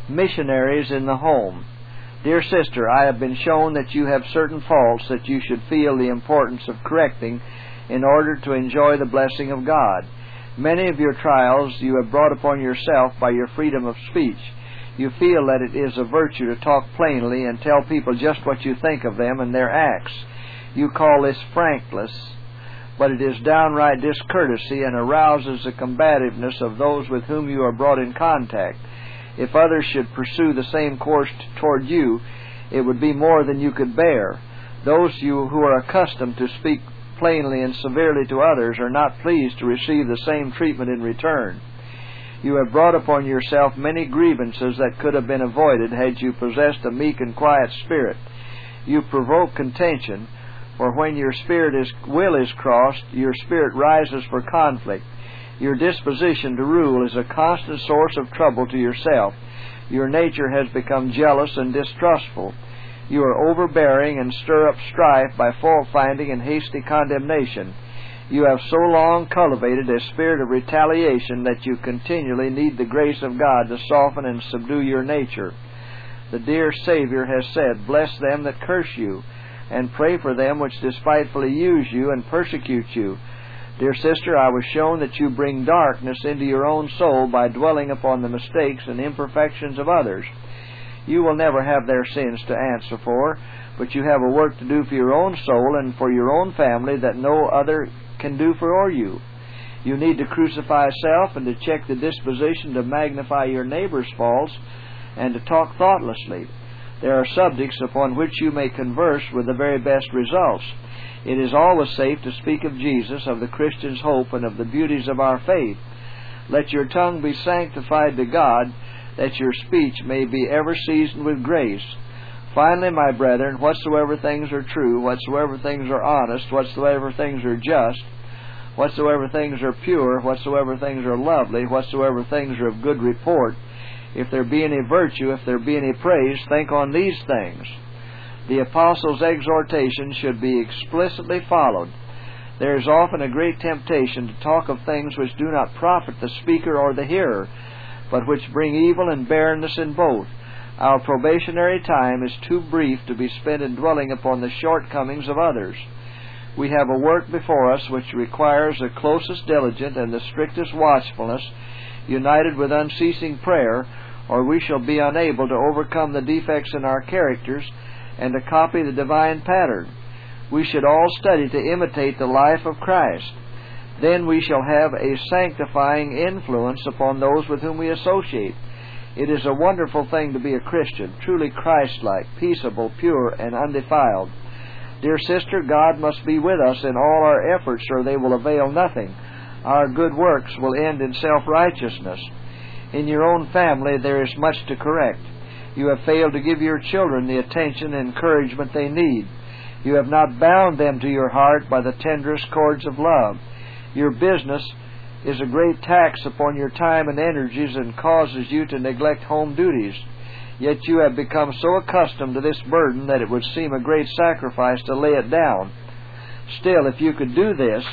Missionaries in the home. Dear sister, I have been shown that you have certain faults that you should feel the importance of correcting in order to enjoy the blessing of God. Many of your trials you have brought upon yourself by your freedom of speech. You feel that it is a virtue to talk plainly and tell people just what you think of them and their acts. You call this frankness, but it is downright discourtesy and arouses the combativeness of those with whom you are brought in contact. If others should pursue the same course toward you, it would be more than you could bear. Those you who are accustomed to speak plainly and severely to others are not pleased to receive the same treatment in return. You have brought upon yourself many grievances that could have been avoided had you possessed a meek and quiet spirit. You provoke contention, for when your will is crossed, your spirit rises for conflict. Your disposition to rule is a constant source of trouble to yourself. Your nature has become jealous and distrustful. You are overbearing and stir up strife by fault-finding and hasty condemnation. You have so long cultivated a spirit of retaliation that you continually need the grace of God to soften and subdue your nature. The dear Savior has said, "Bless them that curse you, and pray for them which despitefully use you and persecute you." Dear sister, I was shown that you bring darkness into your own soul by dwelling upon the mistakes and imperfections of others. You will never have their sins to answer for, but you have a work to do for your own soul and for your own family that no other can do for you. You need to crucify self and to check the disposition to magnify your neighbor's faults and to talk thoughtlessly. There are subjects upon which you may converse with the very best results. It is always safe to speak of Jesus, of the Christian's hope, and of the beauties of our faith. Let your tongue be sanctified to God, that your speech may be ever seasoned with grace. Finally, my brethren, whatsoever things are true, whatsoever things are honest, whatsoever things are just, whatsoever things are pure, whatsoever things are lovely, whatsoever things are of good report, if there be any virtue, if there be any praise, think on these things. The apostle's exhortation should be explicitly followed. There is often a great temptation to talk of things which do not profit the speaker or the hearer, but which bring evil and barrenness in both. Our probationary time is too brief to be spent in dwelling upon the shortcomings of others. We have a work before us which requires the closest diligence and the strictest watchfulness, united with unceasing prayer, or we shall be unable to overcome the defects in our characters and to copy the divine pattern. We should all study to imitate the life of Christ. Then we shall have a sanctifying influence upon those with whom we associate. It is a wonderful thing to be a Christian, truly Christ-like, peaceable, pure, and undefiled. Dear sister, God must be with us in all our efforts, or they will avail nothing. Our good works will end in self-righteousness. In your own family there is much to correct. You have failed to give your children the attention and encouragement they need. You have not bound them to your heart by the tenderest cords of love. Your business is a great tax upon your time and energies and causes you to neglect home duties. Yet you have become so accustomed to this burden that it would seem a great sacrifice to lay it down. Still, if you could do this,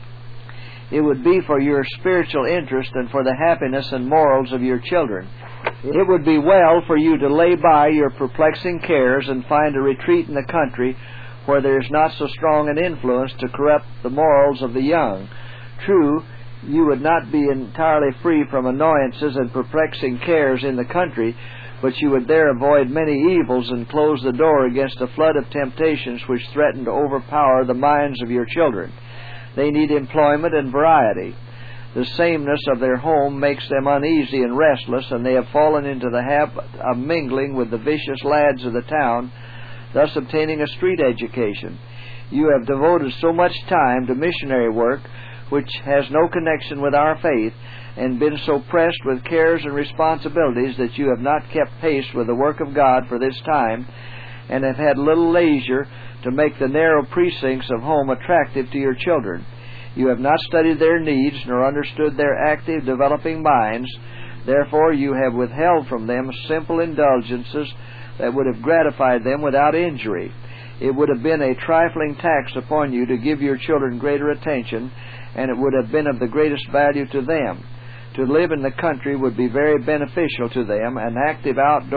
it would be for your spiritual interest and for the happiness and morals of your children. It would be well for you to lay by your perplexing cares and find a retreat in the country where there is not so strong an influence to corrupt the morals of the young. True, you would not be entirely free from annoyances and perplexing cares in the country, but you would there avoid many evils and close the door against a flood of temptations which threaten to overpower the minds of your children. They need employment and variety. The sameness of their home makes them uneasy and restless, and they have fallen into the habit of mingling with the vicious lads of the town, thus obtaining a street education. You have devoted so much time to missionary work, which has no connection with our faith, and been so pressed with cares and responsibilities that you have not kept pace with the work of God for this time, and have had little leisure to make the narrow precincts of home attractive to your children. You have not studied their needs, nor understood their active, developing minds. Therefore you have withheld from them simple indulgences that would have gratified them without injury. It would have been a trifling tax upon you to give your children greater attention, and it would have been of the greatest value to them. to live in the country would be very beneficial to them. An active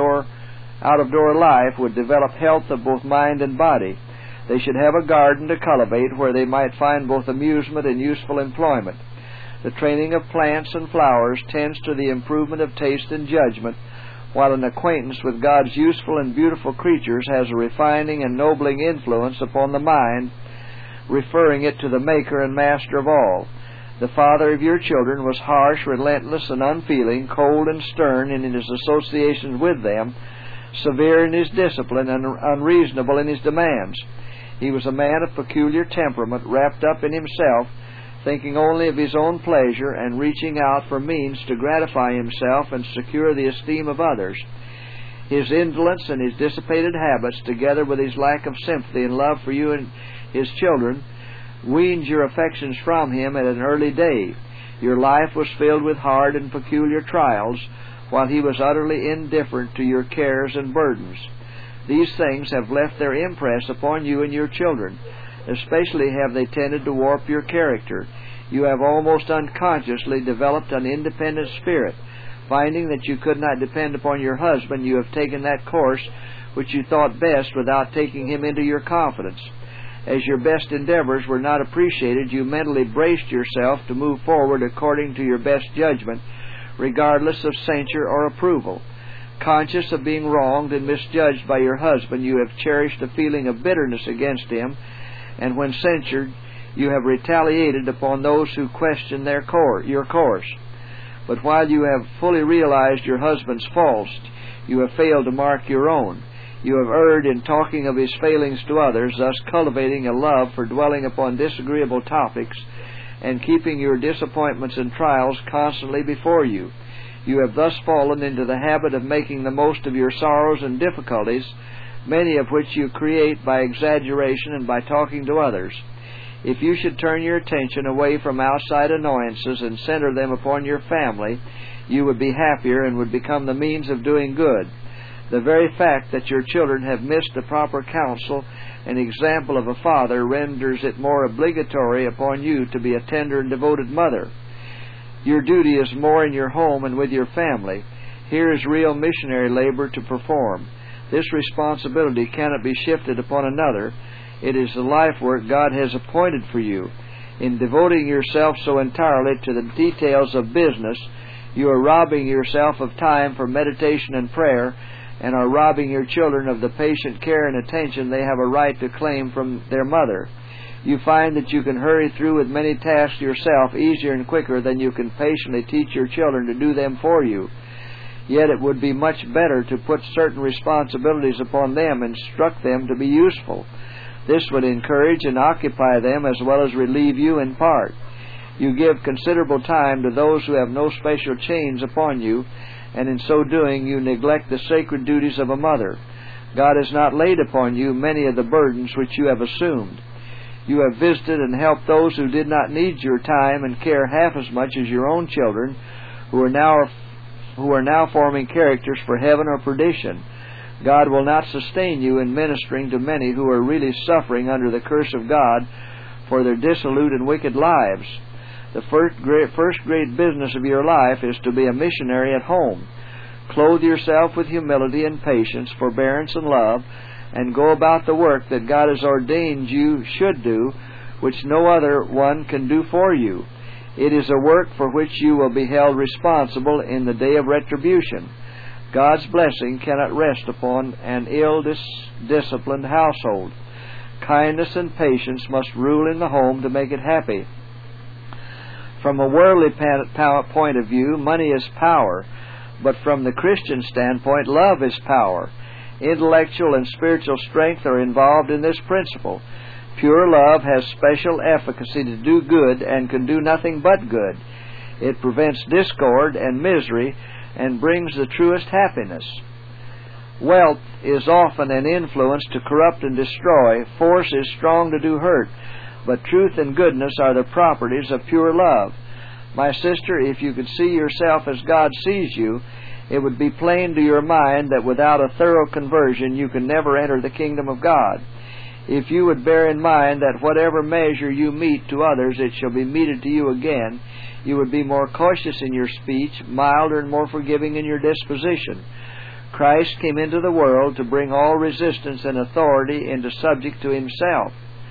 out-of-door life would develop health of both mind and body. They should have a garden to cultivate where they might find both amusement and useful employment. The training of plants and flowers tends to the improvement of taste and judgment, while an acquaintance with God's useful and beautiful creatures has a refining and nobling influence upon the mind, referring it to the Maker and Master of all. The father of your children was harsh, relentless, and unfeeling, cold and stern in his associations with them, severe in his discipline, and unreasonable in his demands. He was a man of peculiar temperament, wrapped up in himself, thinking only of his own pleasure, and reaching out for means to gratify himself and secure the esteem of others. His indolence and his dissipated habits, together with his lack of sympathy and love for you and his children, weaned your affections from him at an early day. Your life was filled with hard and peculiar trials, while he was utterly indifferent to your cares and burdens. These things have left their impress upon you and your children. Especially have they tended to warp your character. You have almost unconsciously developed an independent spirit. Finding that you could not depend upon your husband, you have taken that course which you thought best without taking him into your confidence. As your best endeavors were not appreciated, you mentally braced yourself to move forward according to your best judgment, regardless of censure or approval. Conscious of being wronged and misjudged by your husband, you have cherished a feeling of bitterness against him, and when censured, you have retaliated upon those who question your course. But while you have fully realized your husband's faults, you have failed to mark your own. You have erred in talking of his failings to others, thus cultivating a love for dwelling upon disagreeable topics and keeping your disappointments and trials constantly before you. You have thus fallen into the habit of making the most of your sorrows and difficulties, many of which you create by exaggeration and by talking to others. If you should turn your attention away from outside annoyances and center them upon your family, you would be happier and would become the means of doing good. The very fact that your children have missed the proper counsel and example of a father renders it more obligatory upon you to be a tender and devoted mother. Your duty is more in your home and with your family. Here is real missionary labor to perform. This responsibility cannot be shifted upon another. It is the life work God has appointed for you. In devoting yourself so entirely to the details of business, you are robbing yourself of time for meditation and prayer, and are robbing your children of the patient care and attention they have a right to claim from their mother. You find that you can hurry through with many tasks yourself easier and quicker than you can patiently teach your children to do them for you. Yet it would be much better to put certain responsibilities upon them and instruct them to be useful. This would encourage and occupy them as well as relieve you in part. You give considerable time to those who have no special chains upon you, and in so doing you neglect the sacred duties of a mother. God has not laid upon you many of the burdens which you have assumed. You have visited and helped those who did not need your time and care half as much as your own children, who are now forming characters for heaven or perdition. God will not sustain you in ministering to many who are really suffering under the curse of God for their dissolute and wicked lives. The first great business of your life is to be a missionary at home. Clothe yourself with humility and patience, forbearance and love, and go about the work that God has ordained you should do, which no other one can do for you. It is a work for which you will be held responsible in the day of retribution. God's blessing cannot rest upon an ill-disciplined household. Kindness and patience must rule in the home to make it happy. From a worldly point of view, money is power, but from the Christian standpoint, love is power. Intellectual and spiritual strength are involved in this principle. Pure love has special efficacy to do good and can do nothing but good. It prevents discord and misery and brings the truest happiness. Wealth is often an influence to corrupt and destroy. Force is strong to do hurt, but truth and goodness are the properties of pure love. My sister, if you could see yourself as God sees you, it would be plain to your mind that without a thorough conversion you can never enter the kingdom of God. If you would bear in mind that whatever measure you mete to others, it shall be meted to you again, you would be more cautious in your speech, milder and more forgiving in your disposition. Christ came into the world to bring all resistance and authority into subject to Himself.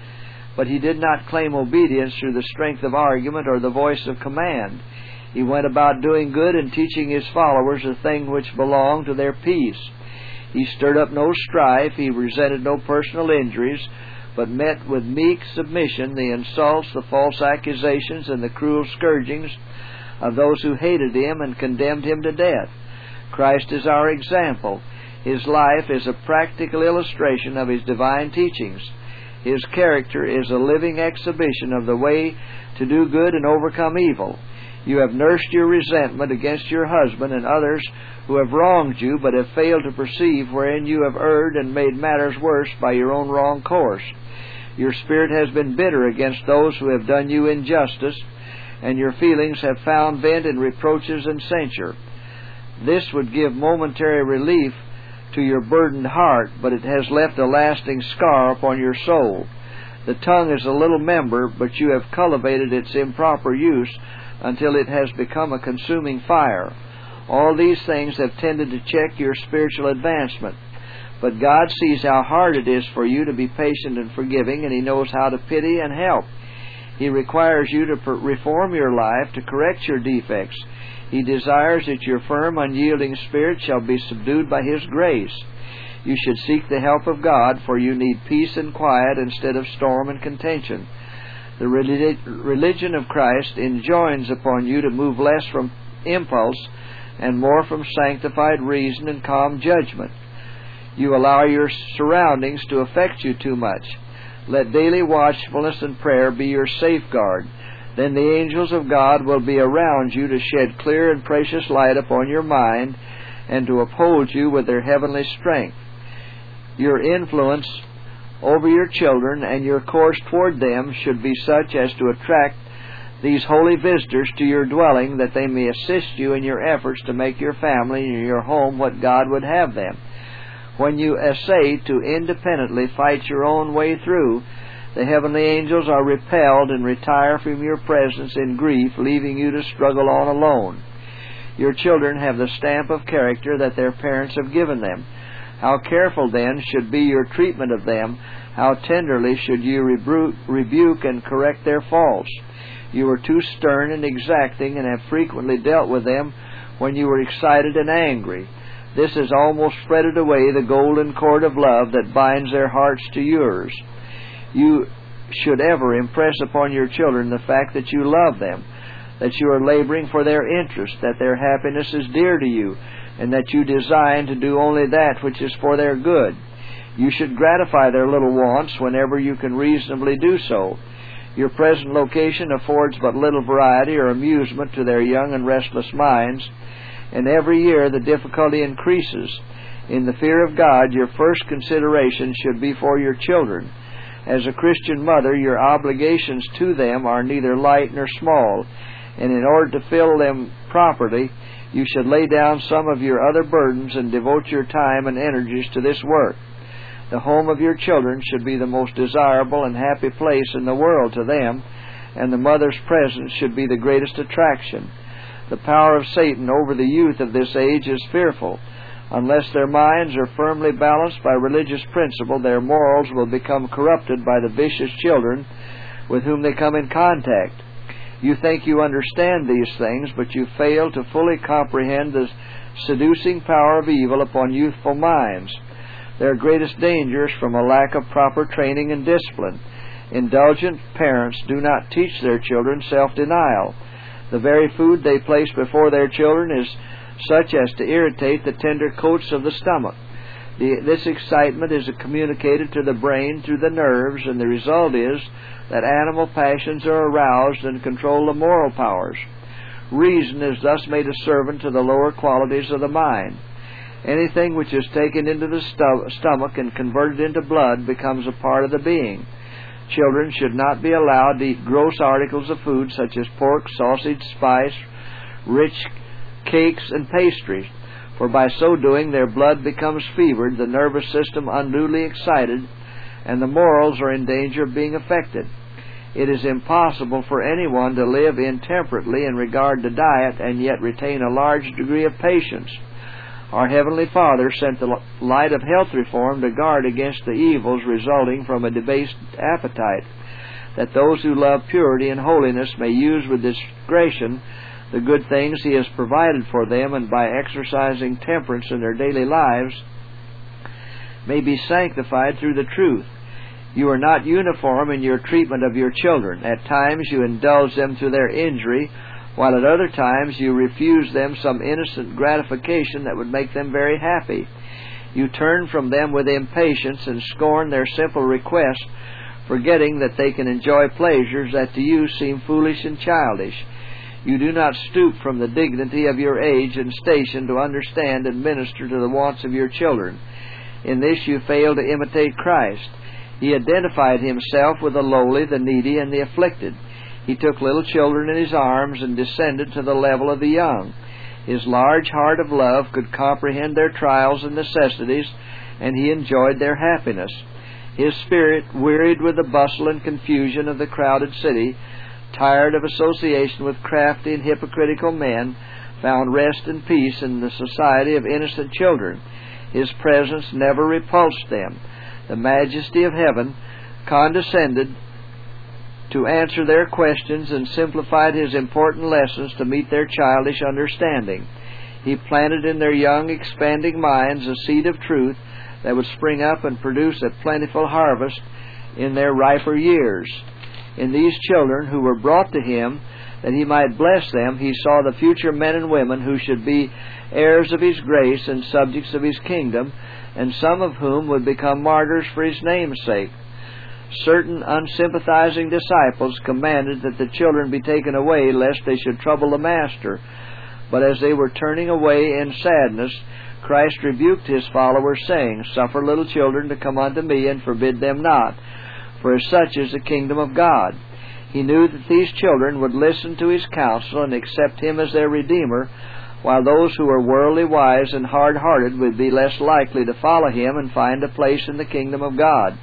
But He did not claim obedience through the strength of argument or the voice of command. He went about doing good and teaching His followers the thing which belonged to their peace. He stirred up no strife, He resented no personal injuries, but met with meek submission the insults, the false accusations, and the cruel scourgings of those who hated Him and condemned Him to death. Christ is our example. His life is a practical illustration of His divine teachings. His character is a living exhibition of the way to do good and overcome evil. You have nursed your resentment against your husband and others who have wronged you, but have failed to perceive wherein you have erred and made matters worse by your own wrong course. Your spirit has been bitter against those who have done you injustice, and your feelings have found vent in reproaches and censure. This would give momentary relief to your burdened heart, but it has left a lasting scar upon your soul. The tongue is a little member, but you have cultivated its improper use until it has become a consuming fire. All these things have tended to check your spiritual advancement. But God sees how hard it is for you to be patient and forgiving, and He knows how to pity and help. He requires you to reform your life, to correct your defects. He desires that your firm, unyielding spirit shall be subdued by His grace. You should seek the help of God, for you need peace and quiet instead of storm and contention. The religion of Christ enjoins upon you to move less from impulse and more from sanctified reason and calm judgment. You allow your surroundings to affect you too much. Let daily watchfulness and prayer be your safeguard. Then the angels of God will be around you to shed clear and precious light upon your mind and to uphold you with their heavenly strength. Your influence over your children and your course toward them should be such as to attract these holy visitors to your dwelling, that they may assist you in your efforts to make your family and your home what God would have them. When you essay to independently fight your own way through, the heavenly angels are repelled and retire from your presence in grief, leaving you to struggle on alone. Your children have the stamp of character that their parents have given them. How careful, then, should be your treatment of them. How tenderly should you rebuke and correct their faults. You are too stern and exacting, and have frequently dealt with them when you were excited and angry. This has almost fretted away the golden cord of love that binds their hearts to yours. You should ever impress upon your children the fact that you love them, that you are laboring for their interest, that their happiness is dear to you, and that you design to do only that which is for their good. You should gratify their little wants whenever you can reasonably do so. Your present location affords but little variety or amusement to their young and restless minds, and every year the difficulty increases. In the fear of God, your first consideration should be for your children. As a Christian mother, your obligations to them are neither light nor small, and in order to fill them properly, you should lay down some of your other burdens and devote your time and energies to this work. The home of your children should be the most desirable and happy place in the world to them, and the mother's presence should be the greatest attraction. The power of Satan over the youth of this age is fearful. Unless their minds are firmly balanced by religious principle, their morals will become corrupted by the vicious children with whom they come in contact. You think you understand these things, but you fail to fully comprehend the seducing power of evil upon youthful minds. Their greatest danger is from a lack of proper training and discipline. Indulgent parents do not teach their children self-denial. The very food they place before their children is such as to irritate the tender coats of the stomach. This excitement is communicated to the brain through the nerves, and the result is that animal passions are aroused and control the moral powers. Reason is thus made a servant to the lower qualities of the mind. Anything which is taken into the stomach and converted into blood becomes a part of the being. Children should not be allowed to eat gross articles of food such as pork, sausage, spice, rich cakes, and pastries, for by so doing their blood becomes fevered, the nervous system unduly excited, and the morals are in danger of being affected. It is impossible for anyone to live intemperately in regard to diet and yet retain a large degree of patience. Our Heavenly Father sent the light of health reform to guard against the evils resulting from a debased appetite, that those who love purity and holiness may use with discretion the good things He has provided for them, and by exercising temperance in their daily lives may be sanctified through the truth. You are not uniform in your treatment of your children. At times you indulge them to their injury, while at other times you refuse them some innocent gratification that would make them very happy. You turn from them with impatience and scorn their simple requests, forgetting that they can enjoy pleasures that to you seem foolish and childish. You do not stoop from the dignity of your age and station to understand and minister to the wants of your children. In this you fail to imitate Christ. He identified Himself with the lowly, the needy, and the afflicted. He took little children in His arms and descended to the level of the young. His large heart of love could comprehend their trials and necessities, and He enjoyed their happiness. His spirit, wearied with the bustle and confusion of the crowded city, tired of association with crafty and hypocritical men, found rest and peace in the society of innocent children. His presence never repulsed them. The majesty of heaven condescended to answer their questions and simplified His important lessons to meet their childish understanding. He planted in their young, expanding minds a seed of truth that would spring up and produce a plentiful harvest in their riper years. In these children who were brought to Him that He might bless them, He saw the future men and women who should be heirs of His grace and subjects of His kingdom, and some of whom would become martyrs for His name's sake. Certain unsympathizing disciples commanded that the children be taken away, lest they should trouble the Master. But as they were turning away in sadness, Christ rebuked His followers, saying, Suffer little children to come unto me, and forbid them not, for as such is the kingdom of God. He knew that these children would listen to His counsel and accept Him as their Redeemer, while those who were worldly wise and hard-hearted would be less likely to follow Him and find a place in the kingdom of God.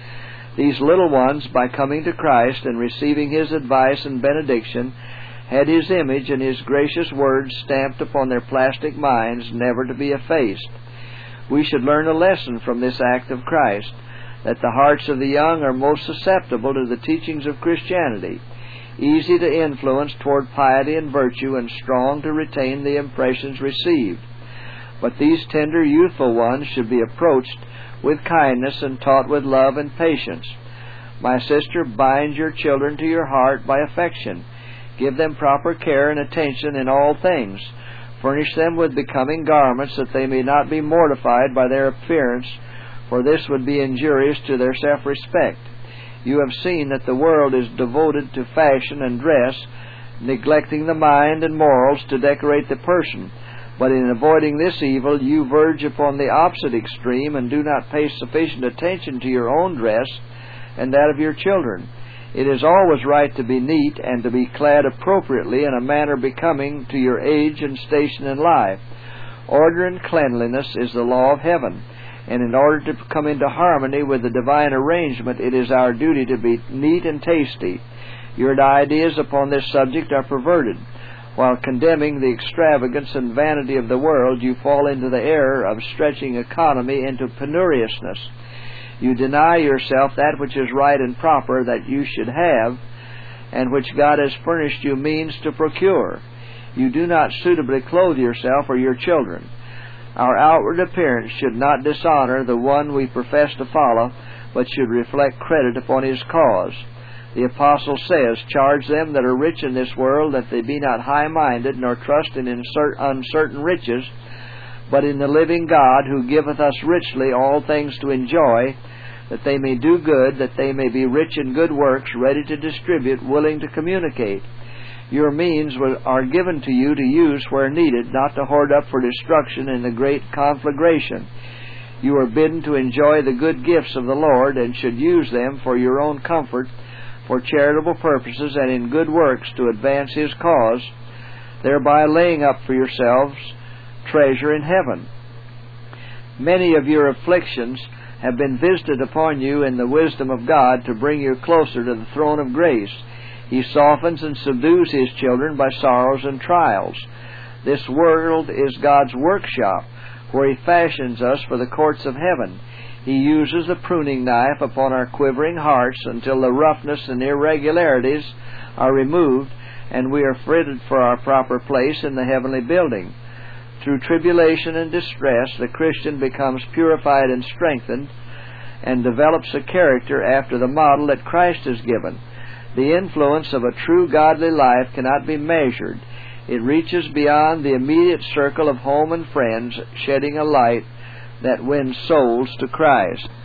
These little ones, by coming to Christ and receiving His advice and benediction, had His image and His gracious words stamped upon their plastic minds, never to be effaced. We should learn a lesson from this act of Christ, that the hearts of the young are most susceptible to the teachings of Christianity, easy to influence toward piety and virtue, and strong to retain the impressions received. But these tender youthful ones should be approached with kindness and taught with love and patience. My sister, bind your children to your heart by affection. Give them proper care and attention in all things. Furnish them with becoming garments, that they may not be mortified by their appearance, for this would be injurious to their self-respect. You have seen that the world is devoted to fashion and dress, neglecting the mind and morals to decorate the person. But in avoiding this evil, you verge upon the opposite extreme, and do not pay sufficient attention to your own dress and that of your children. It is always right to be neat and to be clad appropriately in a manner becoming to your age and station in life. Order and cleanliness is the law of heaven, and in order to come into harmony with the divine arrangement, it is our duty to be neat and tasty. Your ideas upon this subject are perverted. While condemning the extravagance and vanity of the world, you fall into the error of stretching economy into penuriousness. You deny yourself that which is right and proper that you should have, and which God has furnished you means to procure. You do not suitably clothe yourself or your children. Our outward appearance should not dishonor the one we profess to follow, but should reflect credit upon His cause. The Apostle says, Charge them that are rich in this world, that they be not high-minded, nor trust in uncertain riches, but in the living God, who giveth us richly all things to enjoy, that they may do good, that they may be rich in good works, ready to distribute, willing to communicate. Your means are given to you to use where needed, not to hoard up for destruction in the great conflagration. You are bidden to enjoy the good gifts of the Lord, and should use them for your own comfort, for charitable purposes, and in good works to advance His cause, thereby laying up for yourselves treasure in heaven. Many of your afflictions have been visited upon you in the wisdom of God to bring you closer to the throne of grace. He softens and subdues His children by sorrows and trials. This world is God's workshop, where He fashions us for the courts of heaven. He uses the pruning knife upon our quivering hearts until the roughness and irregularities are removed and we are fitted for our proper place in the heavenly building. Through tribulation and distress, the Christian becomes purified and strengthened and develops a character after the model that Christ has given. The influence of a true godly life cannot be measured. It reaches beyond the immediate circle of home and friends, shedding a light that wins souls to Christ.